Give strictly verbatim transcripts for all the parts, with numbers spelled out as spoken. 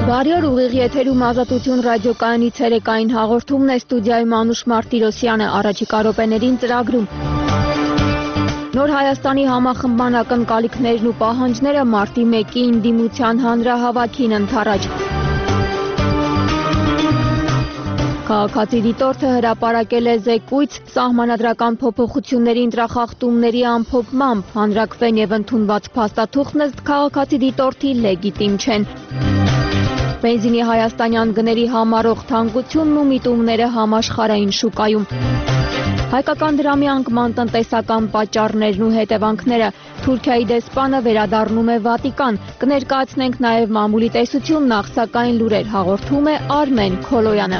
Բարի օր, ուղիղ եթերում Ազատություն ռադիոկայանի ցերեկային հաղորդումն է, ստուդիայում Անուշ Մարտիրոսյանը, առաջիկա րոպեներին ծրագրում։ Նոր Հայաստանի համախմբման ակնկալիքներն ու պահանջները մարտի մեկի ընդդիմության հանրահավաքին ընդառաջ։ Քաղաքացի դիտորդը հրապարակել է զեկույց սահմանադրական փոփոխությունների ընտրախախտումների ամփոփմամբ, հանրակրվեն եւ ընդունված փաստաթուղթն ըստ քաղաքացի դիտորդի լեգիտիմ չեն։ Բենզինի հայաստանյան գների համառող թանկությունն ու միտումները համաշխարհային շուկայում։ Հայկական դրամի անկման տնտեսական պատճառներն ու հետևանքները։ Թուրքիայի դեսպանը վերադառնում է Վատիկան։ Կներկայացնենք նաև մամուլի տեսություն, նախ սակայն լուրեր հաղորդում է Արմեն Քոլոյանը։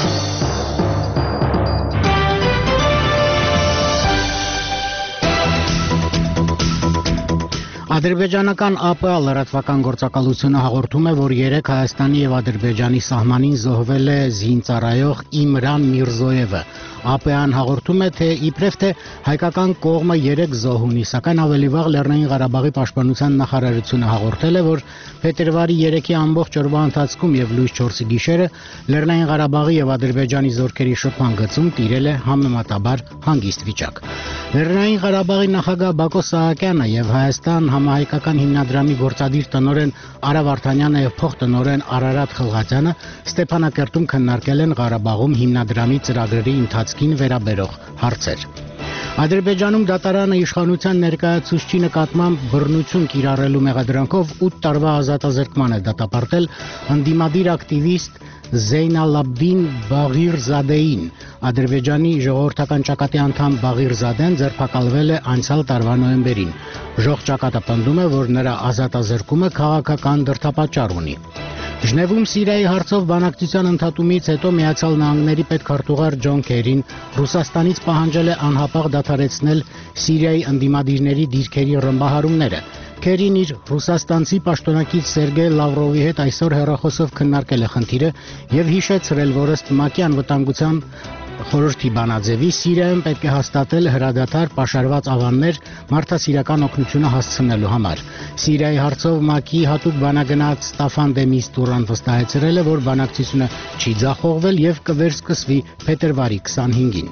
Ադրբեջանական A P A լրատվական գործակալությունը հաղորդում է, որ երեկ Հայաստանի եւ Ադրբեջանի սահմանին զոհվել է զինծառայող Իմրան Միրզոևը։ A P A-ն հաղորդում է, թե իբրև թե հայկական կողմը երեք զոհ ունի, սակայն ավելի վաղ Լեռնային Ղարաբաղի պաշտպանության նախարարությունը հաղորդել է, որ փետրվարի երեքի ամբողջ օրվա ընթացքում եւ լույս չորսի գիշերը Լեռնային Ղարաբաղի եւ Ադրբեջանի զորքերի շփման գծում տիրել է համեմատաբար հանգիստ վիճակ։ Լեռնային Ղարաբաղի նախագահ Բակո Սահակյանը եւ Հայաստան համահայկական հիմնադրամի գործադիր տնօրեն Արա Վարդանյանը եւ փոխտնօրեն Արարատ Խլղատյանը Ստեփանակերտում քննարկել են Ղարաբաղում հիմնադրամի ծրագրերի ընթացքին վերաբերող հարցեր։ Ադրբեջանում դատարանը իշխանության ներկայացուցչի նկատմամբ բռնություն կիրառելու մեղադրանքով ութ տարվա ազատազրկման է դատապարտել ընդդիմադիր ակտիվիստ Զեյնալաբդին Բաղիրզադեին։ Ադրբեջանի ժողովրդական ճակատի անդամ Բաղիրզադեն ձերբակալվել է անցյալ տարվա նոյեմբերին։ Ժող ճակատը պնդում է, որ նրա ազատազրկումը քաղաքական դրդապատճառ ունի։ Ժնևում Սիրիայի հարցով բանակցության ընդհատումից հետո Միացյալ Նահանգների պետքարտուղար Ջոն Քերին Ռուսաստանից պահանջել է անհապաղ դադարեցնել Սիրիայի ընդդիմադիրների դիրքերի ռմբահարումները։ Քերին իր ռուսաստանցի պաշտոնակից Սերգեյ Լավրովի հետ այսօր հեռախոսով քննարկել է խնդիրը եւ հիշեցրել, որ ըստ ՄԱԿ-ի անվտանգության խորհրդի բանաձևի Սիրիայում պետք է հաստատել հրադադար պաշարված ավաններ մարդասիրական օգնությունը հասցնելու համար։ Սիրիայի հարցով ՄԱԿ-ի հատուկ բանագնաց Ստաֆան դե Միստուրան վստահեցրել է, որ բանակցությունը չի ձախողվել եւ կվերսկսվի փետրվարի քսանհինգին։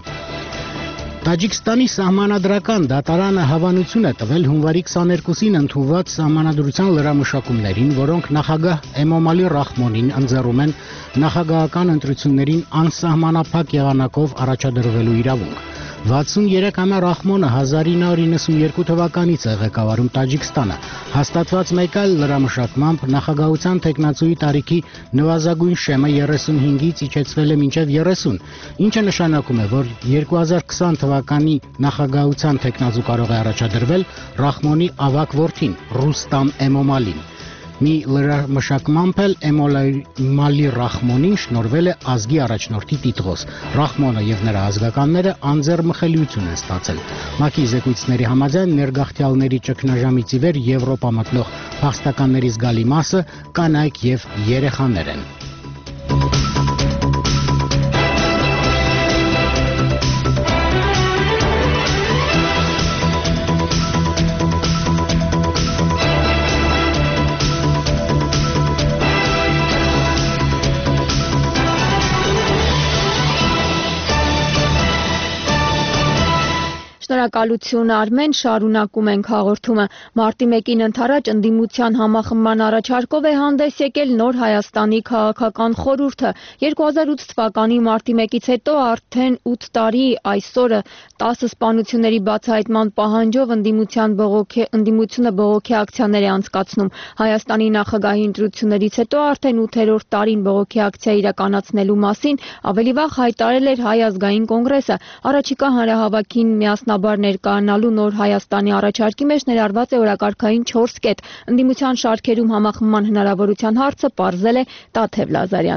Տաջիկստանի սահմանադրական դատարանը հավանություն է տվել հունվարի քսաներկուսին ընդունված սահմանադրության լրամշակումներին, որոնք նախագահ Էմոմալի Ռախմոնին ընձեռում են նախագահական ընտրություններին անսահմանափակ եղանակով առաջադրվելու իրավունք։ վաթսուներեքամյա Ռախմոնը հազար ինը հարյուր իննսունյերկու թվականից է ղեկավարում Տաջիկստանը։ Հաստատված մեկ այլ լրամշակմամբ նախագահության թեկնածուի տարիքի նվազագույն շեմը երեսունհինգից իջեցվել է մինչև երեսուն, ինչը նշանակում է, որ երկու հազար քսան թվականի նախագահության թեկնածու կարող է առաջադրվել Ռախմոնի ավագ որդին Ռուստամ Էմոմալին։ Մի լրամշակմամբ էլ Էմոմալի Ռախմոնին շնորհվել է ազգի առաջնորդի տիտղոս։ Ռախմոնը եւ նրա ազգականները անձեռմխելիություն են ստացել։ ՄԱԿ-ի զեկույցների համաձայն ներգաղթյալների ճգնաժամից ի վեր Եվրոպա մտնող փախստականների զգալի մասը կանայք եւ երեխաներ են։ Շնորհակալություն Արմեն, շարունակում ենք հաղորդումը։ Մարտի մեկին ընդառաջ ընդդիմության համախմբման առաջարկով է հանդես եկել Նոր Հայաստանի քաղաքական խորհուրդը։ երկու հազար ութ թվականի մարտի մեկից հետո արդեն ութ տարի այսօրը տասը սպանությունների բացահայտման պահանջով ընդդիմության բողոքի ընդդիմությունը բողոքի ակցիաներ է անցկացնում։ Հայաստանի նախագահի ընտրություններից հետո արդեն ութերորդ տարին բողոքի ակցիա իրականացնելու մասին ավելի վաղ հայտարարել էր Հայ ազգային կոնգրեսը։ Առաջիկա հանրահավաքին միասնաբար ներկայանալու Նոր Հայաստանի առաջարկի մեջ ներառված է օրակարգային չորս կետ։ Ընդդիմության շարքերում համախմբման հնարավորության հարցը պարզել է Տաթև Լազարյանը։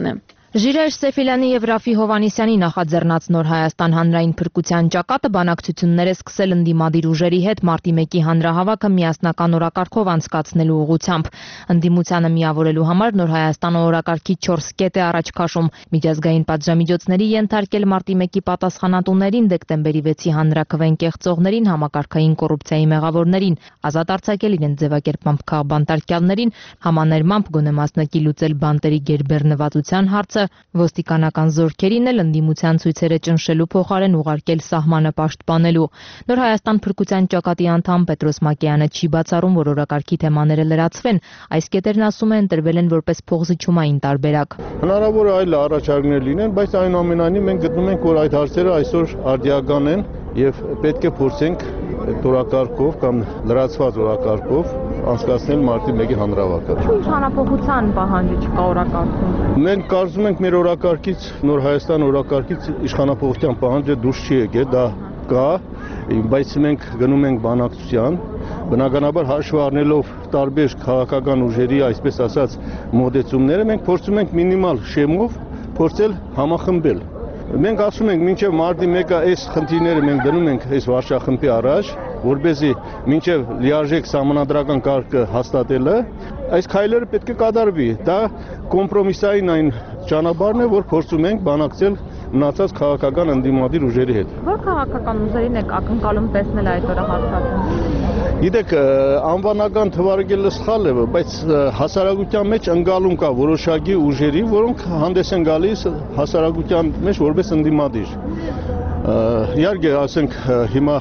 Ժիրայր Սեֆիլյանի եւ Ռաֆի Հովանիսյանի նախաձեռնած Նոր Հայաստան հանրային փրկության ճակատը բանակցությունները սկսել ընդդիմադիր ուժերի հետ մարտի մեկի հանրահավաքը միասնական օրակարգով անցկացնելու ուղղությամբ։ Ընդդիմությանը միավորելու համար Նոր Հայաստանը օրակարգի չորս կետ է առաջ քաշում՝ միջազգային պատժամիջոցների ենթարկել մարտի մեկի պատասխանատուներին, դեկտեմբերի վեցի հանրաքվեն կեղծողներին, համակարգային կոռուպցիայի մեղավորներին, ազատ արձակել իրենց ձևակերպմամբ քաղբանտարկյալներին, համաներմամբ գոնե մասնակի լուծել բանտերի գերբեռնվածության հարցը, ոստիկանական զորքերին էլ ընդդիմության ցույցերը ճնշելու փոխարեն ուղարկել սահմանը պաշտպանելու։ Նոր Հայաստան փրկության ճակատի անդամ Պետրոս Մակեյանը չի բացառում, որ օրակարգի թեմաները լրացվեն։ Այս կետերն, ասում է, ընտրվել են որպես փողզիջումային տարբերակ։ Հնարավոր է այլ առաջարկներ լինեն, բայց այնուամենայնիվ մենք գտնում ենք, որ այդ հարցերը այսօր արդիական են եւ պետք է փորձենք այդ օրակարգով կամ լրացված օրակարգով անցկացնել մարտի մեկի հանրահավաքը։ Ինչ հանրապետության պահանջը չկա օրակարգում։ Մենք կարծում ենք մեր օրակարգից, Նոր Հայաստան օրակարգից իշխանապողության պահանջը դուրս չի եկել, դա կա, բայց մենք գնում ենք բանակցության, բնականաբար հաշվի առնելով տարբեր քաղաքական ուժերի, այսպես ասած, մոտեցումները, մենք փորձում ենք մինիմալ շեմով փորձել համախմբել։ Մենք ասում ենք, մինչև մարտի մեկը այս խնդիրները մենք դնում ենք այս վարչախմբի առաջ, որպեսզի մինչև լիարժեք սահմանադրական կարգը հաստատելը, այս քայլերը պետք է կատարվի։ Դա կոմպրոմիսային այն ճանապարհն է, որ փորձում ենք բանակցել մնացած քաղաքական ընդդիմադիր ուժերի հետ։ Որ քաղաքական ուժերին եք ակնկալում տեսնել այդ օրը հաստատում։ Գիտեք, անվանական թվարկելը սխալ է, բայց հասարակության մեջ ընկալում կա որոշակի ուժերի, որոնք հանդես են գալիս հասարակության մեջ որպես ընդդիմադիր։ Իհարկե, ասենք հիմա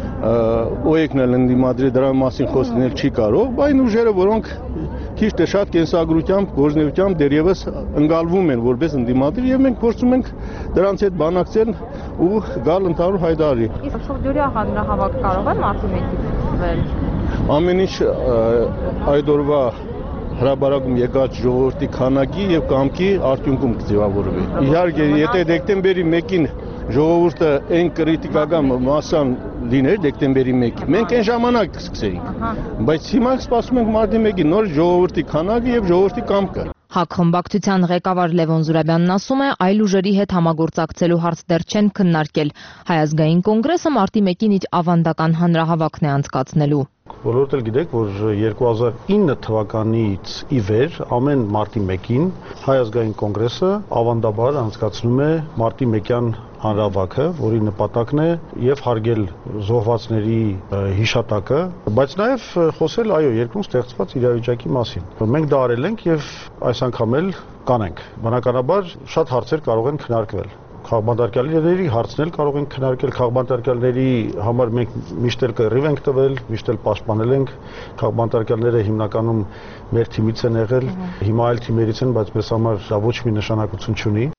օեկն էլ ընդդիմադրի դրա մասին խոսքնել չի կարող, բայց ուժերը, որոնք քիչ թե շատ կենսագրությամբ, գործնեությամբ դերևս ընկալվում են որպես ընդդիմադիր եւ մենք փորձում ենք դրանց հետ բանակցել ու գալ ընդհանուր հայտարարի։ Իսկ շուրջօրյա հանրահավաք կարող է մարտի մեկից սկսվել։ Ամեն ինչ այդ օրվա հրապարակում եկած ժողովրդի քանակի եւ կամքի արդյունքում կձևավորվի։ Իհարկե, եթե դեկտեմբերի մեկին ժողովուրդը այն կրիտիկական մասան լիներ դեկտեմբերի մեկին, մենք այն ժամանակ կսկսեինք։ Բայց հիմա սպասում ենք մարտի մեկին նոր ժողովրդի քանակը եւ ժողովրդի կամքը։ ՀԱԿ խմբակցության ղեկավար Լևոն Զուրաբյանն ասում է, այլ ուժերի հետ համագործակցելու հարց դեռ չեն քննարկել։ Հայ ազգային կոնգրեսը մարտի մեկին իր ավանդական հանրահավաքն է անցկացնելու։ Բոլորդ էլ գիտեք, որ երկու հազար ինը թվականից ի վեր ամեն մարտի մեկին Հայ ազգային կոնգրեսը ավանդաբար անցկացնում է մարտի մեկյան հանրահավաքը, որի նպատակն է եւ հարգել զոհվածների հիշատակը, բայց նաեւ խոսել այո երկրում ստեղծված իրավիճակի մասին։ Մենք դա արել ենք եւ այս անգամ էլ կանենք։ Բնականաբար շատ հարցեր կարող են քննարկվել։ Քաղբանտարկյալների հարցն էլ կարող ենք քննարկել, քաղբանտարկյալների համար մենք միշտ էլ կռիվ ենք տվել, միշտ էլ պաշտպանել ենք, քաղբանտարկյալները հիմնականում մեր թիմից են եղել, հիմա այլ թիմերից են, բայց մեզ համար դա ոչ մի նշանակություն չունի։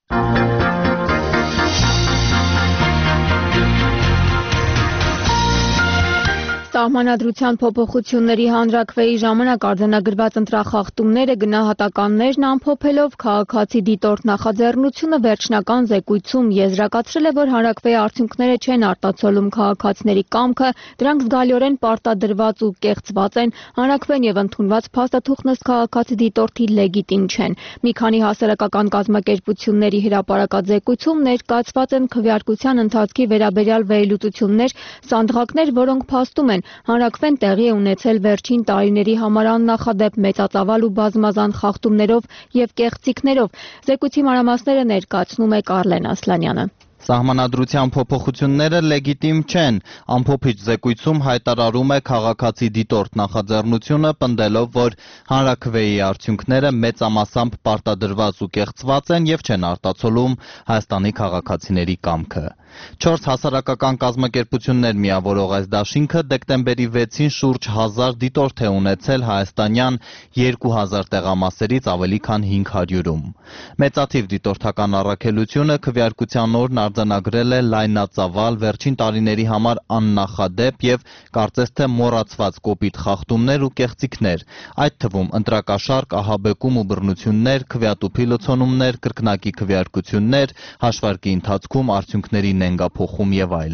Սահմանադրության փոփոխությունների հանրաքվեի ժամանակ արձանագրված ընտրախախտումները, գնահատականներն ամփոփելով քաղաքացի դիտորդ նախաձեռնությունը վերջնական զեկույցում եզրակացրել է, որ հանրաքվեի արդյունքները չեն արտացոլում քաղաքացիների կամքը, դրանք զգալիորեն պարտադրված ու կեղծված են, հանրաքվեն եւ ընդունված փաստաթուղթն ըստ քաղաքացի դիտորդի լեգիտիմ չեն։ Մի քանի հասարակական կազմակերպությունների հրապարակած զեկույցում ներկայացված են քվեարկության ընթացքի վերաբերյալ վերլուծություններ, սանդղակներ, որոնք փաստում են հանրաքվեն տեղի է ունեցել վերջին տարիների համար աննախադեպ մեծածավալ ու բազմազան խախտումներով եւ կեղծիքներով։ Զեկույցի մանրամասները ներկայացնում է Կարլեն Ասլանյանը։ Սահմանադրության փոփոխությունները լեգիտիմ չեն, ամփոփիչ զեկույցում հայտարարում է քաղաքացի դիտորդ նախաձեռնությունը, պնդելով, որ հանրաքվեի արդյունքները մեծամասամբ պարտադրված ու կեղծված են եւ չեն արտացոլում Հայաստանի քաղաքացիների կամքը։ Չորս հասարակական կազմակերպություններ միավորող այս դաշինքը դեկտեմբերի վեցին շուրջ հազար դիտորդ է ունեցել հայաստանյան երկու հազար տեղամասերից ավելի քան հինգ հարյուրում։ Մեծաթիվ դիտորդական առաքելությունը քվեարկության օրն արձանագրել է լայնածավալ, վերջին տարիների համար աննախադեպ եւ կարծես թե մոռացված կոպիտ խախտումներ ու կեղծիքներ, այդ թվում ընտրակաշառք, ահաբեկում ու բռնություններ, քվեատուփի լցոնումներ, կրկնակի քվեարկություններ, հաշվարկի ընթացքում արդյունքների նենգափոխում եւ այլն։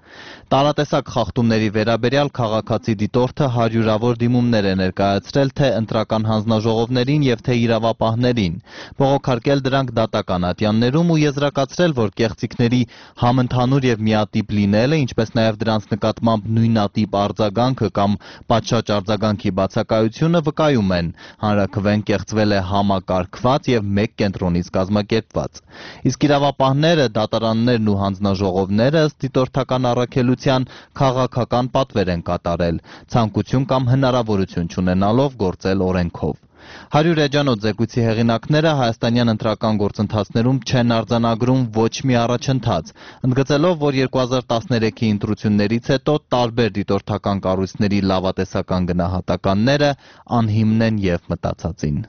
Տարատեսակ խախտումների վերաբերյալ քաղաքացի դիտորդը հարյուրավոր դիմումներ է ներկայացրել թե ընտրական հանձնաժողովներին եւ թե իրավապահներին, բողոքարկել դրանք դատական ատյաններում ու եզրակացրել, որ կեղծիքների համընդհանուր եւ միատիպ լինելը, ինչպես նաեւ դրանց նկատմամբ նույնատիպ արձագանքը կամ պատշաճ արձագանքի բացակայությունը վկայում են, հանրաքվեն կեղծվել է համակարգված եւ մեկ կենտրոնից կազմակերպված։ Իսկ իրավապահները, դատարաններն ու հանձնաժողովները ըստ դիտորդական առաքելության քաղաքական պատվեր են կատարել, ցանկություն կամ հնարավորություն չունենալով գործել օրենքով։ Հարյուր էջանոց զեկույցի հեղինակները հայաստանյան ընտրական գործընթացներում չեն արձանագրում ոչ մի առաջընթաց, ընդգծելով, որ երկու հազար տասներեքի ընտրություններից հետո տարբեր դիտորդական կառույցների լավատեսական գնահատականները անհիմն են եւ մտածածին։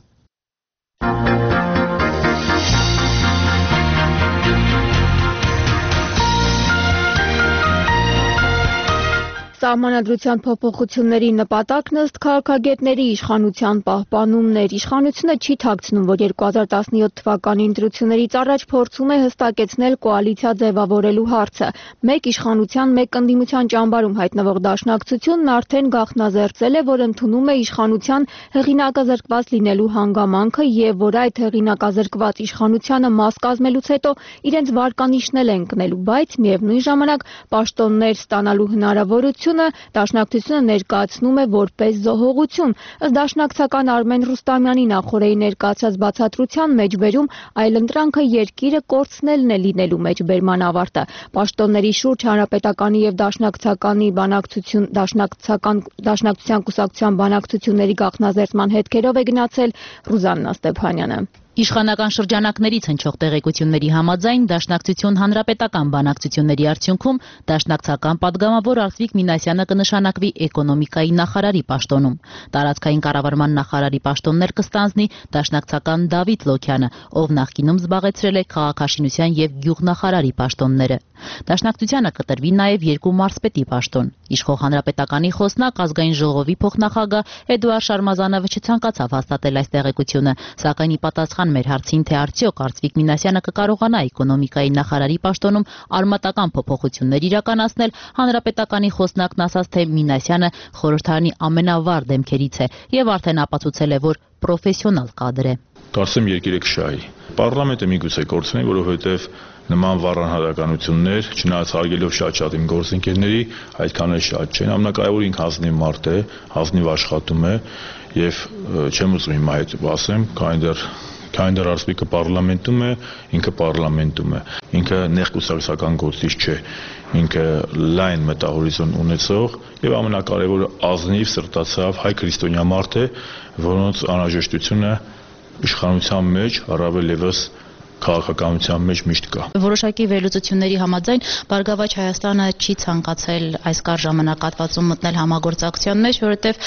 Սահմանադրության փոփոխությունների նպատակն ըստ քաղաքագետների իշխանության պահպանումներ։ Իշխանությունը չի թաքցնում, որ երկու հազար տասնյոթ թվականի ընտրություններից առաջ փորձում է հստակեցնել կոալիցիա ձևավորելու հարցը։ Մեկ իշխանության, մեկ ընդդիմության ճամբարում հայտնվող դաշնակցությունն արդեն գաղտնազերծել է, որ ընդունում է իշխանության հեղինակազրկված լինելու հանգամանքը եւ որ այդ հեղինակազրկված իշխանությանը մաս կազմելուց հետո իրենց վարկանիշն էլ են կնելու, բայց միևնույն ժամանակ պաշտոններ ստանալու հնարավորություն Դաշնակցությունը ներկայացնում է որպես զոհողություն։ Ըստ դաշնակցական Արմեն Ռուստամյանի նախորդի ներկայացած բացատրության մեջբերում այլընտրանքը երկիրը կորցնելն է լինելու մեջբերման ավարտը։ Պաշտոնների շուրջ հանրապետականի եւ դաշնակցականի բանակցություն դաշնակցական դաշնակցության կուսակցության բանակցությունների գաղտնազերծման հետքերով է գնացել Ռուզաննա Ստեփանյանը։ Իշխանական շրջանակներից հնչող տեղեկությունների համաձայն դաշնակցություն հանրապետական բանակցությունների արդյունքում դաշնակցական падգամավոր Արծվիկ Մինասյանը կնշանակվի էկոնոմիկայի նախարարի պաշտոնում։ Տարածքային կառավարման նախարարի պաշտոններ կստանձնի դաշնակցական Դավիթ Լոքյանը, ով նախկինում զբաղեցրել է քաղաքաշինության եւ գյուղնախարարի պաշտոնները։ Դաշնակցությանը կտրվի նաեւ երկու մարզպետի պաշտոն։ Իշխող հանրապետականի խոսնակ ազգային ժողովի փոխնախագահ Էդուարդ Շարմազանովը չցանկացավ հաստատել այս տեղեկությունը, սակայն ի պատասխան մեր հարցին, թե արդյոք Արծվիկ Մինասյանը կկարողանա էկոնոմիկայի նախարարի պաշտոնում արմատական փոփոխություններ իրականացնել, հանրապետականի խոսնակն ասաց, թե Մինասյանը խորհրդարանի ամենավառ դեմքերից է եւ արդեն ապացուցել է, որ պրոֆեսիոնալ կադր է։ Կարծեմ երկիրը կշահի։ Պարլամենտը միգուցե կորցնի, որովհետև նման վառ անհատականություններ, չնայած հարգելով շատ-շատ իմ գործընկերների, այդքան էլ շատ չեն։ Ամենակարևորը ինքը ազնիվ մարդ է, ազնիվ աշխատում է եւ չեմ ուզում հիմա այդ ասեմ, քանի դեռ քանի դեռ Արծվիկը պարլամենտում է, ինքը պարլամենտում է։ Ինքը նեղ կուսակցական գործիչ չէ, ինքը լայն մտահորիզոն ունեցող եւ ամենակարևորը ազնիվ սրտացավ հայ քրիստոնյա մարդ է, որոնց անհրաժեշտությունը իշխանության մեջ առավել եւս քաղաքականության մեջ միշտ կա։ Որոշակի վերլուծությունների համաձայն Բարգավաճ Հայաստանը չի ցանկացել այս կար ժամանակահատվածում մտնել համագործակցության մեջ, որովհետև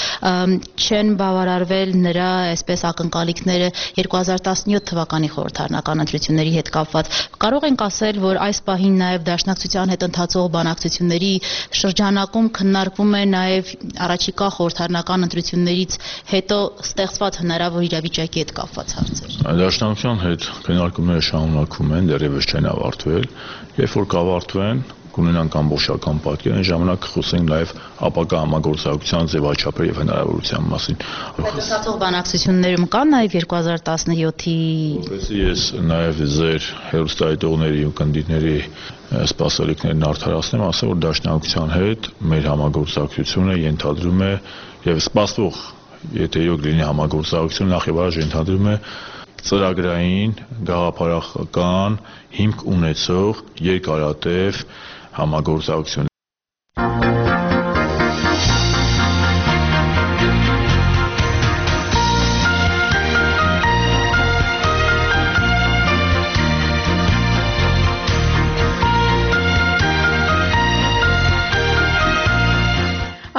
չեն բավարարվել նրա այսպես ակնկալիքները երկու հազար տասնյոթ թվականի խորհրդարանական ընտրությունների հետ կապված։ Կարող ենք ասել, որ այս պահին նաև դաշնակցության հետ ընթացող բանակցությունների շրջանակում քննարկվում է նաև առաջիկա խորհրդարանական ընտրություններից հետո ստեղծված հնարավոր իրավիճակի հետ կապված հարցեր։ Դաշնակցության հետ քննարկումները շարունակվում են, դեռևս չեն ավարտվել, երբ որ կավարտվեն, կունենանք ամբողջական պատկեր, այն ժամանակ խոսենք նաև ապագա համագործակցության ձևաչափերի եւ հնարավորության մասին։ Ստացող բանակցություններում կան նաև երկու հազար տասնյոթի Որպեսզի ես նաև ձեր հերոստատողների ու կնդիրների սպասելիքներն արդարացնեմ, ասեմ, որ դաշնակցության հետ մեր համագործակցությունը ենթադրում է եւ սպասվող, եթե իրոք լինի համագործակցություն, նախ եւ առաջ ենթադրում է ծրագրային, գաղափարական հիմք ունեցող երկարատև համագործակցություն։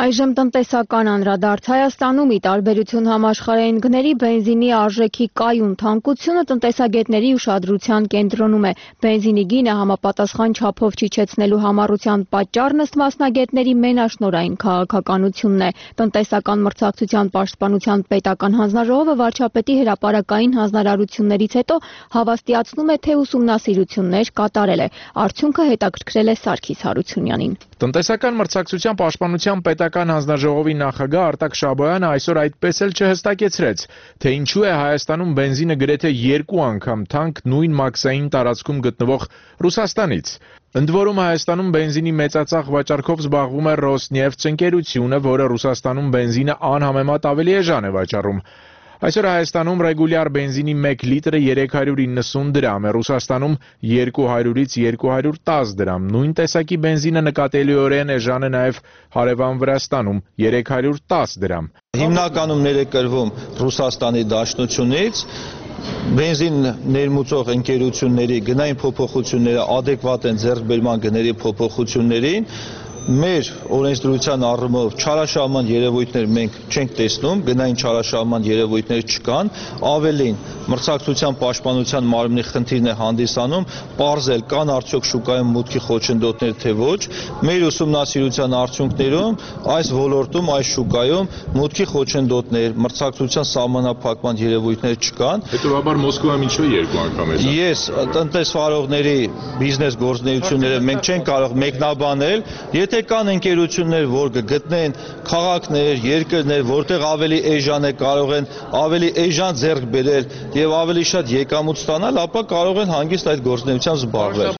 Այժմ տնտեսական անդրադարձ Հայաստանում ի տարբերություն համաշխարհային գների բենզինի արժեքի կայուն թանկությունը տնտեսագետների ուշադրության կենտրոնում է։ Բենզինի գինը համապատասխան չափով չիջեցնելու համառության պատճառն ըստ մասնագետների մենաշնորհային քաղաքականությունն է։ Տնտեսական մրցակցության պաշտպանության պետական հանձնաժողովը վարչապետի հրապարակային հանձնարարություններից հետո հավաստիացնում է, թե ուսումնասիրություններ կատարել է։ Արդյունքը հետաքրքրել է Սարգիս Հարությունյանին։ Տնտեսական մրցակցության պաշտպանության պետական հանձնաժողովի նախագահ Արտակ Շաբոյանը այսօր այդպես էլ չհստակեցրեց, թե ինչու է Հայաստանում բենզինը գրեթե երկու անգամ թանկ նույն մաքսային տարածքում գտնվող Ռուսաստանից։ Ընդ որում Հայաստանում բենզինի մեծածախ վաճառքով զբաղվում է Ռոսնեֆթ ընկերությունը, որը Ռուսաստանում բենզինը անհամեմատ ավելի էժան է վաճառում։ Այսօր Հայաստանում ռեգուլյար բենզինի մեկ լիտրը երեք հարյուր իննսուն դրամ է, Ռուսաստանում երկու հարյուրից երկու հարյուր տասը դրամ։ Նույն տեսակի բենզինը նկատելիորեն էժան է նաև հարևան Վրաստանում երեք հարյուր տասը դրամ։ Հիմնականում ներկրվում Ռուսաստանի Դաշնությունից բենզին ներմուծող ընկերությունների գնային փոփոխությունները ադեկվատ են ձեռքբերման գների փոփոխություններին։ Մեր օրենսդրության առումով չարաշահման երևույթներ մենք չենք տեսնում, գնային չարաշահման երևույթներ չկան, ավելին մրցակցության պաշտպանության մարմնի խնդիրն է հանդիսանում, պարզել կան արդյոք շուկայում մուտքի խոչընդոտներ թե ոչ, մեր ուսումնասիրության արդյունքներում այս ոլորտում, այս շուկայում մուտքի խոչընդոտներ, մրցակցության սահմանափակման երևույթներ չկան։ Հետևաբար Մոսկվայում ինչու երկու անգամ է։ Ես տնտեսվարողների բիզնես գործունեությունները մենք չենք կարող մեկնաբանել, եթե կան ընկերություններ, որ կգտնեն քաղաքներ, երկրներ, որտեղ ավելի էժան է, կարող են ավելի էժան ձեռք բերել եւ ավելի շատ եկամուտ ստանալ, ապա կարող են հանգիստ այդ գործունեությամբ զբաղվել։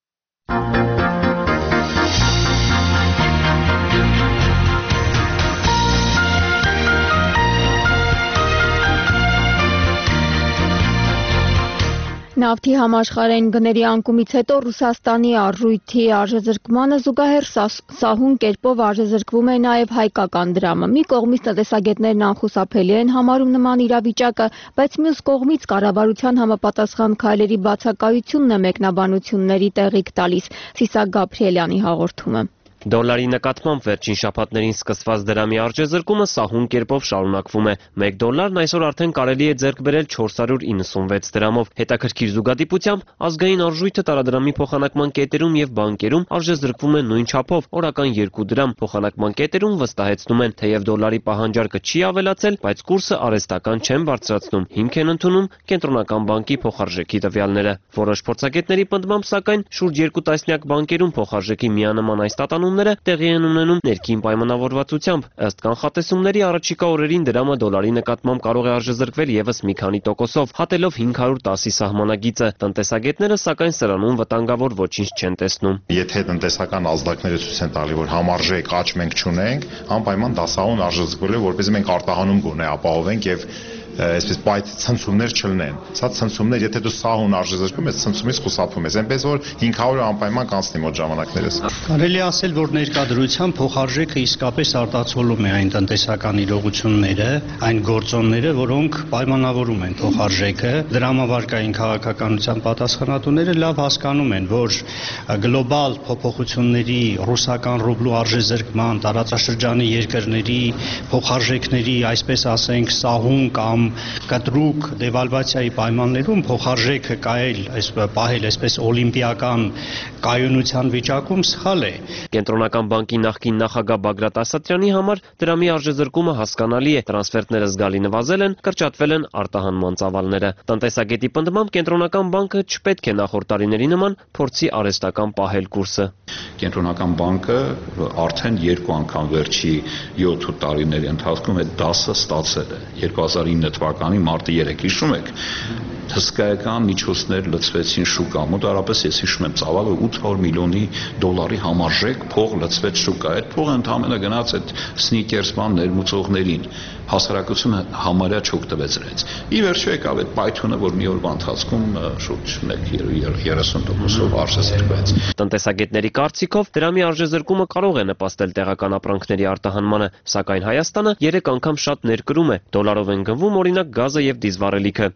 Նավթի համաշխարհային գների անկումից հետո Ռուսաստանի առույթի արժեզրկմանը զուգահեռ սահուն կերպով արժեզրկվում է նաև հայկական դրամը։ Մի կողմից տնտեսագետներն անխուսափելի են համարում նման իրավիճակը, բայց մյուս կողմից կառավարության համապատասխան քայլերի բացակայությունն է մեկնաբանությունների տեղիք տալիս։ Սիսակ Գաբրիելյանի հաղորդումը։ Դոլարի նկատմամբ վերջին շաբաթներին սկսված դրամի արժեզրկումը սահուն կերպով շարունակվում է։ մեկ դոլարն այսօր արդեն կարելի է ձեռք բերել չորս հարյուր իննսունվեց դրամով։ Հետաքրքիր զուգադիպությամբ ազգային արժույթը տարադրամի փոխանակման կետերում եւ բանկերում արժեզրկվում է նույն չափով՝ օրական երկու դրամ։ Փոխանակման կետերում վստահեցնում են, թեև դոլարի պահանջարկը չի ավելացել, բայց կուրսը արհեստական չեն բարձրացնում։ Հիմք են ընդունում կենտրոնական բանկի փոխարժեքի տվյալները։ Որոշ փորձագետների պնդմամբ, սակայն, շուրջ երկու տասնյակ բանկերում փոխարժեքի միանման այս տատանումները տեղի են ունենում ներքին պայմանավորվածությամբ։ Ըստ կանխատեսումների առաջիկա օրերին դրամը դոլարի նկատմամբ կարող է արժեզրկվել եւս մի քանի տոկոսով, հատելով հինգ հարյուր տասի սահմանագիծը։ Տնտեսագետները սակայն սրանում վտանգավոր ոչինչ չեն տեսնում։ Եթե տնտեսական ազդակները ցույց են տալի, որ համարժեք աճ մենք չունենք, անպայման դա սահուն արժեզրկվել է, որպեսզի մենք արտահանում գոնե ապահովենք եւ այսպես պայթ ցնցումներ չլինեն։ Սա ցնցումներ, եթե դու սահուն արժեզրկում ես, ցնցումից խուսափում ես, այնպես որ հինգ հարյուրը անպայման կանցնի մոտ ժամանակներս։ Կարելի ասել, որ ներկայությամբ փոխարժեքը իսկապես արտացոլում է այն տնտեսական իրողությունները, այն գործոնները, որոնք պայմանավորում են փոխարժեքը։ Դրամավարկային քաղաքականության պատասխանատուները լավ հասկանում են, որ գլոբալ փոփոխությունների, ռուսական ռուբլու արժեզրկման, տարածաշրջանի երկրների փոխարժեքների, այսպես ասենք, սահուն կամ կտրուկ դեվալվացիայի պայմաններում փոխարժեքը կայել, այս պահել այսպես օլիմպիական կայունության վիճակում սխալ է։ Կենտրոնական բանկի նախկին նախագահ Բագրատ Ասատրյանի համար դրամի արժեզրկումը հասկանալի է, տրանսֆերտները զգալի նվազել են, կրճատվել են արտահանման ծավալները։ Տնտեսագետի պնդմամբ կենտրոնական բանկը չպետք է նախորդ տարիների նման փորձի արհեստական պահել կուրսը։ Կենտրոնական բանկը արդեն երկու անգամ վերջի յոթ տարիների ընթացքում այդ դասը ստացել է։ երկու հազար ինը թվականի մարտի երեքը, հիշում եք, հսկայական միջոցներ լցվեցին շուկա, մոտարապես ես հիշում եմ ծավալը ութ հարյուր միլիոնի դոլարի համարժեք փող լցվեց շուկա։ Այդ փողը ընդհանրապես գնաց այդ սնիկերսման ներմուծողներին, հասարակությունը համարյա չօգտվեց դրանից։ Ի վերջո եկավ այդ պայթյունը, որ մի օրվա ընթացքում շուրջ երեսուն տոկոսով արժեզրկվեց։ Տնտեսագետների կարծիքով դրամի արժեզրկումը կարող է նպաստել տեղական ապրանքների արտահանմանը, սակայն Հայաստանը երեք անգամ շատ ներկրում է, դոլարով են գնվում օրինակ գազը եւ դիզվառելիքը։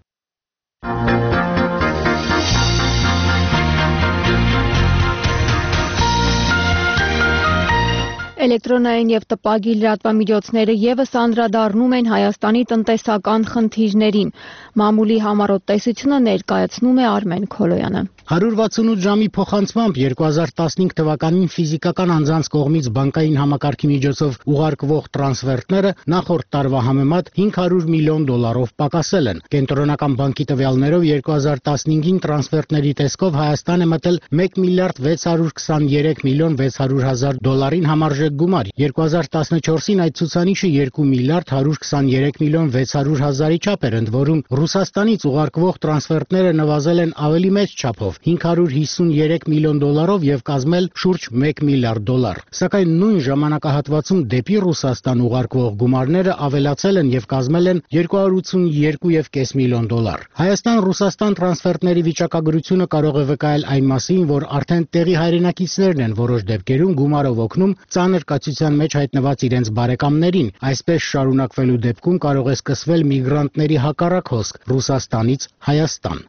Էլեկտրոնային եւ տպագիր լրատվամիջոցները եւս անդրադառնում են Հայաստանի տնտեսական խնդիրներին։ Մամուլի համառոտ տեսությունը ներկայացնում է Արմեն Քոլոյանը։ հարյուր վաթսունութ ժամի փոխանցմամբ երկու հազար տասնհինգ թվականին ֆիզիկական անձանց կողմից բանկային համակարգի միջոցով ուղարկվող տրանսֆերտները նախորդ տարվա համեմատ հինգ հարյուր միլիոն դոլարով պակասել են։ Կենտրոնական բանկի տվյալներով երկու հազար տասնհինգին տրանսֆերտների տեսքով Հայաստան է մտել մեկ միլիարդ վեց հարյուր քսաներեք միլիոն վեց հարյուր հազար դոլարին համարժեք գումար։ երկու հազար տասնչորսին այդ ցուցանիշը երկու միլիարդ հարյուր քսաներեք միլիոն վեց հարյուր հազարի չափ էր, ընդ որում Ռուսաստանից ուղարկվող տրանսֆերտները նվազել են ավելի մեծ չափով հինգ հարյուր հիսուներեք միլիոն դոլարով եւ կազմել շուրջ մեկ միլիարդ դոլար։ Սակայն նույն ժամանակահատվածում դեպի Ռուսաստան ուղարկվող գումարները ավելացել են եւ կազմել են երկու հարյուր ութսունեքու եւ կես միլիոն դոլար։ Հայաստան-Ռուսաստան տրանսֆերտների վիճակագրությունը կարող է վկայել այն մասին, որ արդեն տեղի հայրենակիցներն են որոշ դեպքերում գումարով օգնում ծանր կացության մեջ հայտնված իրենց բարեկամներին։ Այսպես շարունակվելու դեպքում կարող է սկսվել միգրանտների հակառակ հոսք Ռուսաստանից Հայաստան։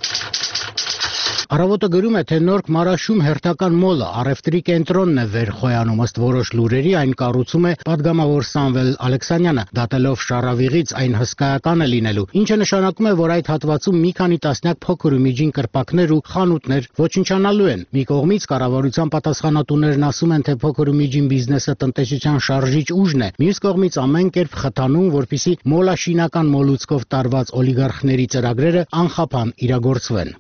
Առավոտը գրում է, թե Նորք Մարաշում հերթական մոլը առևտրի կենտրոնն է վեր խոյանում, ըստ որոշ լուրերի այն կառուցում է պատգամավոր Սամվել Ալեքսանյանը, դատելով շառավիղից այն հսկայական է լինելու, ինչը նշանակում է, որ այդ հատվածում մի քանի տասնյակ փոքր ու միջին կրպակներ ու խանութներ ոչնչանալու են։ Մի կողմից կառավարության պատասխանատուներն ասում են, թե փոքր ու միջին բիզնեսը տնտեսության շարժիչ ուժն է, մյուս կողմից ամեն կերպ խթանում, որպեսզի մոլաշինական մոլուցկով տարված օլիգարխների ծրագրերը անխափան իրագործվեն։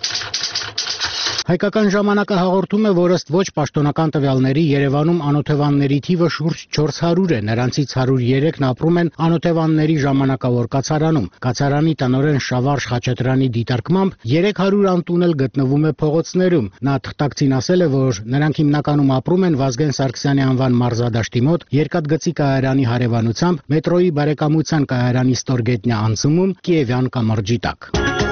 Հայկական ժամանակը հաղորդում է, որ ըստ ոչ պաշտոնական տվյալների Երևանում անօթևանների թիվը շուրջ չորս հարյուր է, նրանցից հարյուր երեքն ապրում են անօթևանների ժամանակավոր կացարանում։ Կացարանի տնօրեն Շավարժ Խաչատրյանի դիտարկմամբ երեք հարյուր անտուն էլ գտնվում է փողոցներում։ Նա թղթակցին ասել է, որ նրանք հիմնականում ապրում են Վազգեն Սարգսյանի անվան մարզադաշտի մոտ, Երկաթգծի կայարանի հարևանությամբ, մետրոյի բարեկամության կայարանի ստորգետնյա անցումում, Կիևյան կամրջի տակ։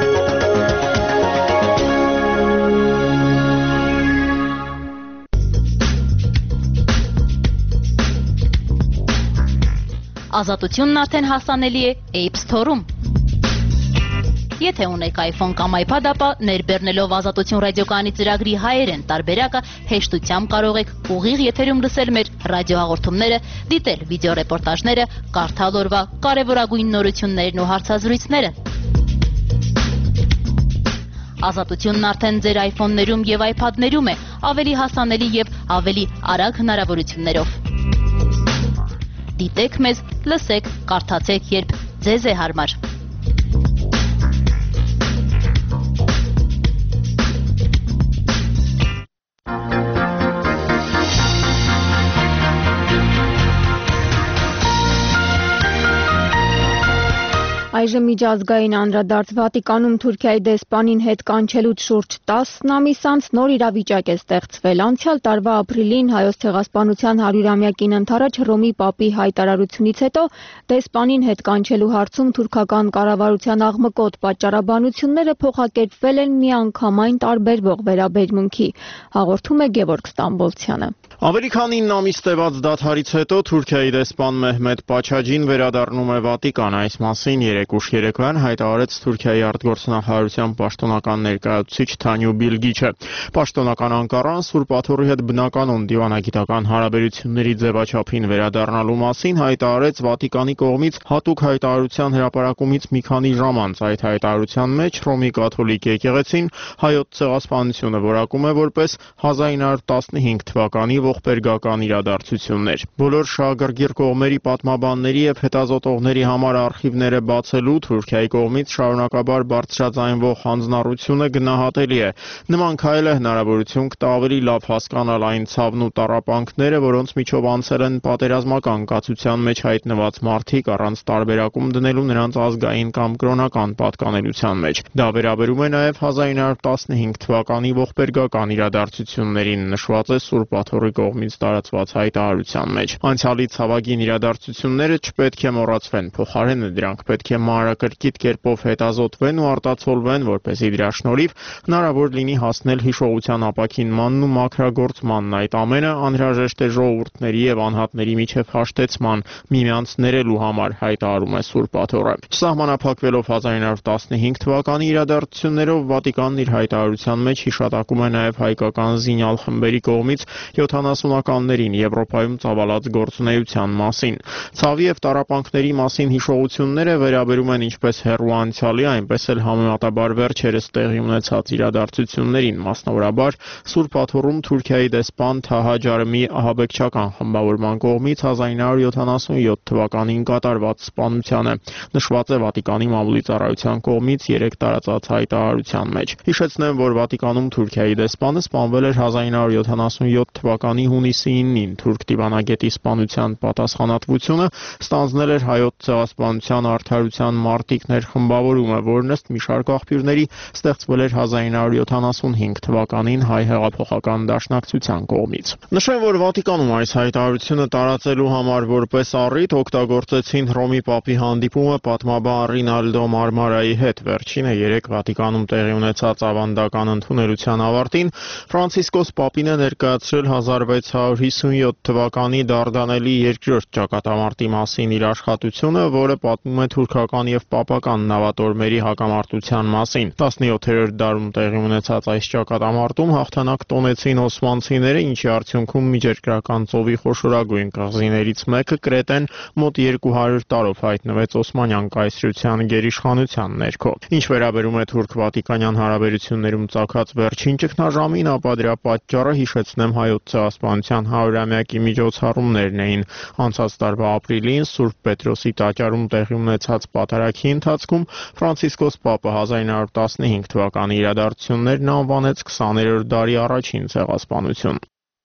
Ազատությունն արդեն հասանելի է App Store-ում։ Եթե ունեք iPhone կամ iPad, ապա ներբեռնելով Ազատություն ռադիոկայանի ծրագրի հայերեն տարբերակը հեշտությամբ կարող եք ուղիղ եթերում լսել մեր ռադիոհաղորդումները, դիտել վիդեոռեպորտաժները, կարդալ օրվա կարևորագույն նորություններն ու հարցազրույցները։ Ազատությունն արդեն ձեր iPhone-ներում եւ iPad-ներում է, ավելի հասանելի եւ ավելի արագ հնարավորություններով։ Դիտեք մեզ, լսեք, կարդացեք, երբ ձեզ է հարմար։ Այժմ միջազգային անդրադարձ Վատիկանում Թուրքիայի դեսպանին հետ կանչելուց շուրջ տասն ամիս անց նոր իրավիճակ է ստեղծվել։ Անցյալ տարվա ապրիլին Հայոց ցեղասպանության հարյուրամյակին ընթരാճ Հռոմի Պապի հայտարարությունից հետո դեսպանին հետ կանչելու հարցում թուրքական կառավարության աղմկոտ պատճառաբանությունները փոխակերպվել են միանգամայն տարբերվող վերաբերմունքի։ Հաղորդում է Գևորգ Ստամբոլցյանը։ Ավելի քան ինը ամիս տևած դադարից հետո Թուրքիայի դեսպան Մեհմեդ Պաչաջին վերադառնում է Վատիկան։ Այս մասին երեկ ուշ երեկոյան հայտարարեց Թուրքիայի արտգործնախարարության պաշտոնական ներկայացուցիչ Թանյու Բիլգիչը։ Պաշտոնական Անկարան Սուրբ Աթոռի հետ բնականon դիվանագիտական հարաբերությունների ձևաչափին վերադառնալու մասին հայտարարեց Վատիկանի կողմից հատուկ հայտարարության հրապարակումից մի քանի ժամ անց։ Այդ հայտարարության մեջ Հռոմի կաթոլիկ եկեղեցին Հայոց ցեղասպանությունը որակում է որպես հազար ինը հարյուր տասնհինգ թվականի ողբերգական իրադարձություններ։ Բոլոր շահագրգիռ կողմերի պատմաբանների եւ հետազոտողների համար արխիվները բացելու Թուրքիայի կողմից շարունակաբար բարձրաձայնվող հանձնառությունը գնահատելի է։ Նման քայլը հնարավորություն կտա ավելի լավ հասկանալ այն ցավն ու տառապանքները, որոնց միջով անցել են պատերազմական կացության մեջ հայտնված մարդիկ առանց տարբերակում դնելու նրանց ազգային կամ կրոնական պատկանելության մեջ։ Դա վերաբերում է նաեւ հազար ինը հարյուր տասնհինգ թվականի ողբերգական իրադարձություններին, նշված է Սուրբ Աթոռի կողմից տարածված հայտարարության մեջ։ Անցյալի ցավագին իրադարձությունները չպետք է մոռացվեն, փոխարենը դրանք պետք է մանրակրկիտ կերպով հետազոտվեն ու արտացոլվեն, որպեսզի դրա շնորհիվ հնարավոր լինի հասնել հիշողության ապաքինմանն ու մաքրագործմանն։ Այդ ամենը անհրաժեշտ է ժողովուրդների եւ անհատների միջև հաշտեցման, միմյանց ներելու համար, հայտարարում է Սուրբ Աթոռը։ Սահմանափակվելով հազար ինը հարյուր տասնհինգ թվականի իրադարձություններով Վատիկանն իր հայտարարության մեջ հիշատակում է նաեւ հայկական զինյալ խմբերի կողմից յոթանասունականներին Եվրոպայում ծավալած գործունեության մասին։ Ցավի եւ տառապանքների մասին հիշողությունները վերաբերում են ինչպես հեռու անցյալի, այնպես էլ համեմատաբար վերջերս տեղի ունեցած իրադարձություններին, մասնավորաբար Սուրբ Աթոռում Թուրքիայի դեսպան Թահա Ջարեմի ահաբեկչական խմբավորման կողմից հազար ինը հարյուր յոթանասունյոթ թվականին կատարված սպանությանը, նշված է Վատիկանի մամուլի ծառայության կողմից երեք տարածած հայտարարության մեջ։ Հիշեցնեմ, որ Վատիկանում Թուրքիայի դեսպանը սպանվել էր հազար ինը հարյուր յոթանասունյոթ թվականի հունիսի ինին։ Թուրք դիվանագետի սպանության պատասխանատվությունը ստանձնել էր հայոց ցեղասպանության արդարության մարտիկներ խմբավորումը, որն ըստ մի շարք աղբյուրների ստեղծվել էր հազար ինը հարյուր յոթանասունհինգ թվականին հայ հեղափոխական դաշնակցության կողմից։ Նշեմ, որ Վատիկանում այս հայտարարությունը տարածելու համար որպես առիթ օգտագործեցին Հռոմի Պապի հանդիպումը պատմաբան Ռինալդո Մարմարայի հետ։ Վերջինը երեք Վատիկանում տեղի ունեցած ավանդական ընդունելության ավարտին Ֆրանցիսկոս Պապին է ներկայացրել հազար վեց հարյուր հիսունյոթ թվականի Դարդանելի երկրորդ ճակատամարտի մասին իր աշխատությունը, որը պատմում է թուրքական եւ պապական նավատորմերի հակամարտության մասին։ տասնյոթերորդ դարում տեղի ունեցած այս ճակատամարտում հաղթանակ տոնեցին օսմանցիները, ինչի արդյունքում Միջերկրական ծովի խոշորագույն կղզիներից մեկը Կրետեն մոտ երկու հարյուր տարով հայտնվեց Օսմանյան կայսրության գերիշխանության ներքո։ Ինչ վերաբերում է թուրք-վատիկանյան հարաբերություններում ծագած վերջին ճգնաժամին, ապա դրա պատճառը, հիշեցնեմ, հայոց ցեղասպանության հարյուրամյակի միջոցառումներն էին։ Անցած տարվա ապրիլին Սուրբ Պետրոսի տաճարում տեղի ունեցած պատարագի ընթացքում Ֆրանցիսկոս Պապը հազար ինը հարյուր տասնհինգ թվականի իրադարձություններն անվանեց քսաներորդ դարի առաջին ցեղասպանություն։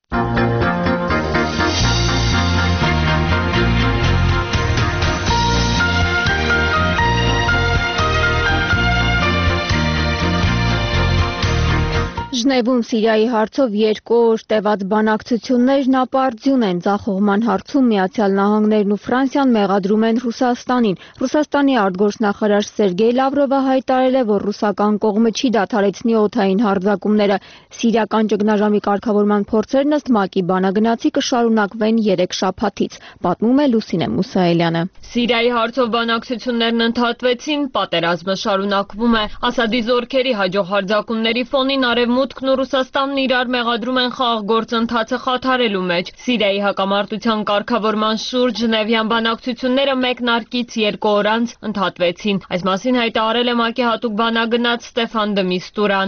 Ժնևում Սիրիայի հարցով երկու օր տևած բանակցություններն ապարդյուն են։ Ձախողման հարցում Միացյալ Նահանգներն ու Ֆրանսիան մեղադրում են Ռուսաստանին։ Ռուսաստանի արտգործնախարար Սերգեյ Լավրովը հայտարարել է, որ ռուսական կողմը չի դադարեցնի օդային հարձակումները։ Սիրիական ճգնաժամի կարգավորման փորձերն ըստ ՄԱԿ-ի բանագնացի կշարունակվեն երեք շաբաթից, պատմում է Լուսինե Մուսայելյանը։ Սիրիայի հարցով բանակցություններն ընդհատվեցին, պատերազմը շարունակվում է։ Ասադի զորքերի հաջող հարձակումների ֆոնին Արևմուտքն ու Ռուսաստանն իրար մեղադրում են խաղաղ գործընթացը խաթարելու մեջ։ Սիրիայի հակամարտության կարգավորման շուրջ Ժնևյան բանակցությունները մեկնարկից երկու օր անց ընդհատվեցին։ Այս մասին հայտարարել է ՄԱԿ-ի հատուկ բանագնաց Ստեփան դը Միստուրան։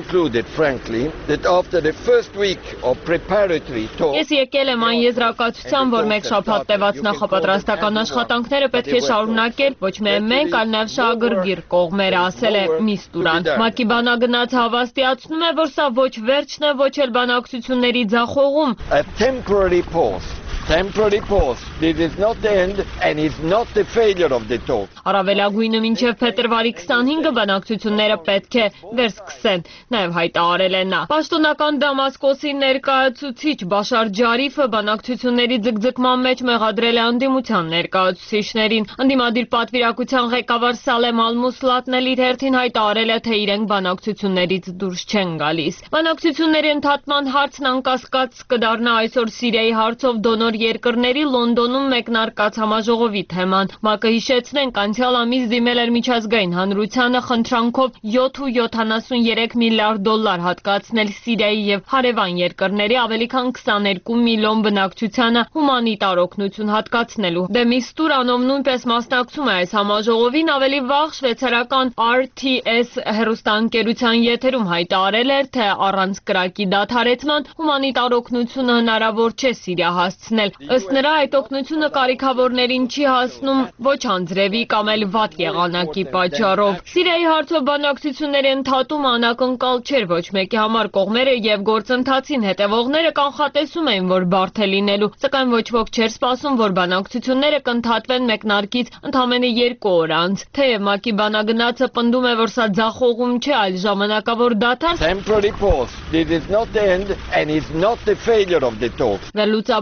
Ես եկել եմ այն եզրակացության, որ մեկ շաբաթ տևած նախապատրաստական աշխատանքները պետք է շարունակել ոչ միայն մենք, այլ նաև շահագրգիռ կողմերը, ասել է Միստուրան։ ՄԱԿ-ի բանագնացը հավաստիացնում է, որ սա ոչ վերջն է, ոչ էլ բանակցությունների ձախողում։ Temporary pause. This is not the end and it's not the failure of the talk. Առավելագույնը մինչև փետրվարի քսանհինգը բանակցությունները պետք է վերսկսեն, նաև հայտարարել է նա։ Պաշտոնական Դամասկոսի ներկայացուցիչ Բաշար Ջարիֆը բանակցությունների ձգձգման մեջ մեղադրել է անդիմության ներկայացուցիչներին։ Անդիմադիր պատվիրակության ղեկավար Սալեմ Ալ-Մուսլատն էլ իր հերթին հայտարարել է, թե իրենք բանակցություններից դուրս չեն գալիս։ Բանակցությունների ընդհատման հարցն անկասկած կդառնա այսօր Սիրիայի հարցով դոնոր երկրների Լոնդոնում մեկնարկած համաժողովի թեման։ ՄԱԿ-ը հիշեցնենք անցյալ ամիս դիմել էր միջազգային հանրությանը խնդրանքով յոթ ու յոթանասունյերեք միլիարդ դոլար հատկացնել Սիրիայի եւ հարևան երկրների ավելի քան քսաներկու միլիոն բնակչությանը հումանիտար օգնություն հատկացնելու։ Դե Միստուրանով նույնպես մասնակցում է այս համաժողովին, ավելի վաղ շվեյցարական R T S հեռուստաընկերության եթերում հայտարարել էր, թե առանց կրակի դադարեցման հումանիտար օգնությունը հնարավոր չէ Սիրիա հասցնել։ Ըստ նրա այդ օգնությունը կարիքավորներին չի հասնում ոչ անձրևի կամ էլ վատ եղանակի պատճառով։ Սիրիայի հարցով բանակցությունների ընդհատումը անակնկալ չէր ոչ մեկի համար, կողմերը եւ գործընթացին հետևողները կանխատեսում էին, որ բարդ է լինելու, սակայն ոչ ոք չէր սպասում, որ բանակցությունները կընդհատվեն մեկնարկից ընդամենը երկու օր անց։ Թեև ՄԱԿ-ի բանագնացը պնդում է, որ սա ձախողում չէ, այլ ժամանակավոր դադար։ Temporary pause. This is not the end and it's not the failure of the talk. Վերլուծաբանները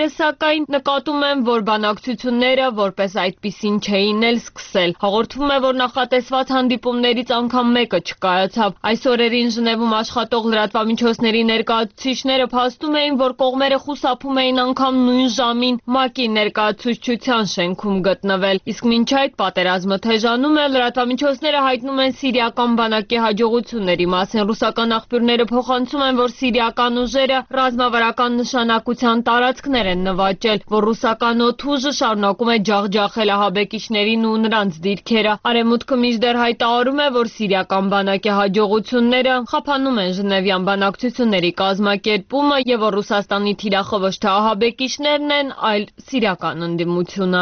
սակայն նկատում են, որ բանակցությունները որպես այդպիսին չէին էլ սկսել։ Հաղորդվում է, որ նախատեսված հանդիպումներից անգամ մեկը չկայացավ։ Այս օրերին Ժնևում աշխատող լրատվամիջոցների ներկայացուցիչները փաստում էին, որ կողմերը խուսափում էին անգամ նույն ժամին ՄԱԿ-ի ներկայացուցչության շենքում գտնվել։ Իսկ մինչ այդ պատերազմը թեժանում է, լրատվամիջոցները հայտնում են սիրիական բանակի հաջողությունների մասին։ Ռուսական աղբյուրները փոխանցում են, որ սիրիական ուժերը ռազմավարական նշանակության տարածքներ են նվաճել, որ ռուսական օդուժը շարունակում է ջախջախել ահաբեկիչներին ու նրանց դիրքերը։ Արևմուտքը մինչդեռ հայտարարում է, որ սիրիական բանակի հաջողությունները խափանում են Ժնևյան բանակցությունների կազմակերպումը եւ որ Ռուսաստանի թիրախը ոչ թե ահաբեկիչներն են, այլ սիրիական ընդդիմությունը։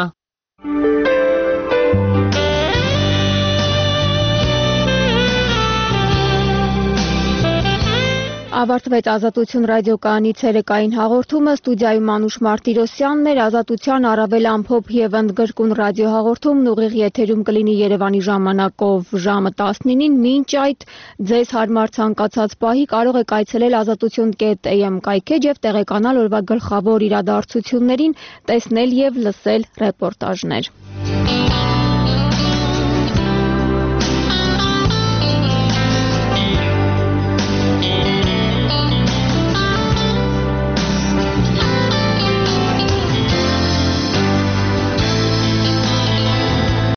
Ավարտվեց Ազատություն ռադիոկայանի ցերեկային հաղորդումը, ստուդիայում Անուշ Մարտիրոսյանն էր, Ազատության առավել ամփոփ եւ ընդգրկուն ռադիոհաղորդումն ուղիղ եթերում կլինի Երևանի ժամանակով ժամը տասնինին, մինչ այդ ձեզ հարմար ցանկացած պահի կարող եք այցելել ազատություն կետ a m կայքեջ եւ տեղեկանալ օրվա գլխավոր իրադարձություններին, տեսնել եւ լսել ռեպորտաժներ։